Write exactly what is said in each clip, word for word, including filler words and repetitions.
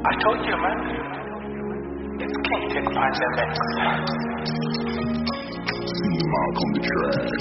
I told you, man. It's King Tech Project. Mark on the track.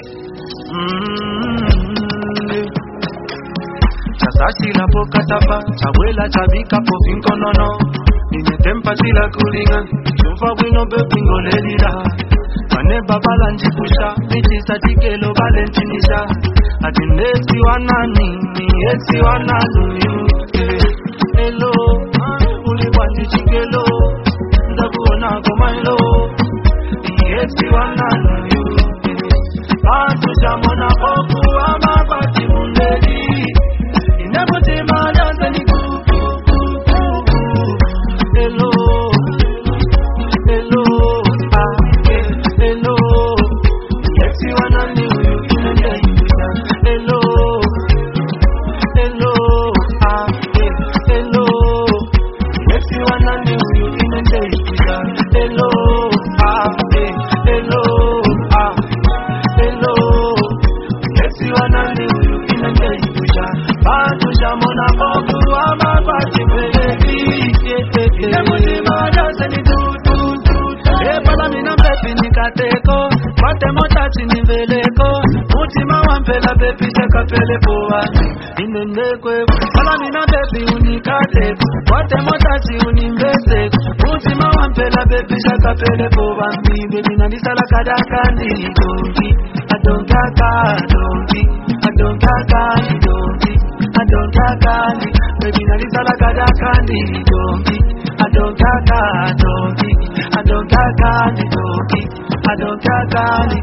Mm-hmm. Chasashi la pokatapa, chawela chabika po finko nono. Nimetempa sila kulinga, chufa wino bepingo ledira. Kane baba lanjipusha, mitisa tikelo valentinisha. Atinesi wanani, esi wananu yuke. Hello, uli wanji chikelo, ndakuona komailo. Esi wananu yuke. Bantu shamona oku ama pati mundedi. Inebuti madanza ni kuku kuku. Hello, hello, ah, eh, hello. Esi wananu yuke inende yuka. Hello, hello, ah, eh, hello. Esi wananu yuke inende yuka. Hello, ah, eh, hello, ah. Hello, esi wanani uyu inende yuja. Bantu shamona boku ama pati peleki. Nemuti madase ni tu tu tu tu. Epala mina pepi nikateko, kwate motachi ni veleko. Mutima wampela pepi seka pele poa. Inende kwe, pala mina pepi unikateko, kwate motachi unimbeseko. Mutima wampela pepi seka pele poa. Baby nandisala kadakandi dongi. I don't got candy, I don't got candy, donkey. I don't got candy, baby, now this all I got that candy, donkey. I don't got candy, I don't got candy, donkey. I don't got candy.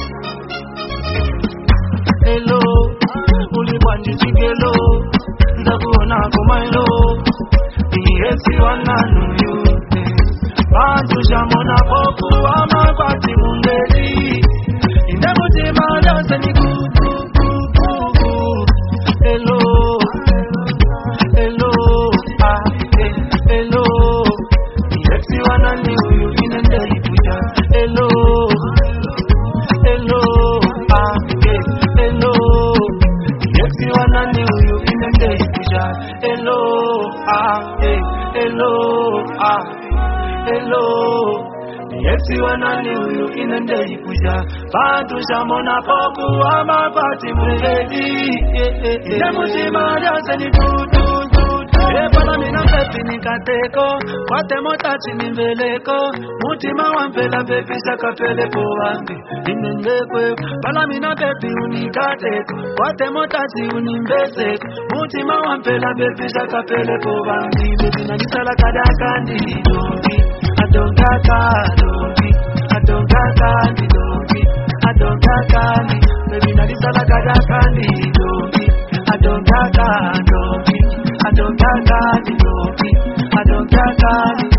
Hello, uli wanji chikelo, ndakuona komailo. Iyesi wananu yuke, bantu shamona poku ama pati mundedi. Inebuti madanza ni kuku kuku. Hello, hello, ah, eh, hello. Iyesi wanani uyu inende ikuja. Hello, hello, ah, eh, hello. Iyesi wanani uyu inende ikuja. Hello, ah, eh, hello, ah, hello. Yesi wanani uyu inende ikuja. Bantu shamona poku ama pati muledi. Nemuti madanza ni tu tu tu tu. Epala mina pepi nikateko, kwate motachi ni veleko. Mutima wampela pepi saka pele poange. Inende kwe, pala mina pepi unikateko, kwate motachi unimbeseko. Mutima wampela pepi saka pele poange. Baby nandisala kadakandi dongi. I don't got candy, I don't got candy, donkey. I don't got candy, baby, now this all I got candy, donkey. I don't got candy, I don't got candy, donkey. I don't got candy.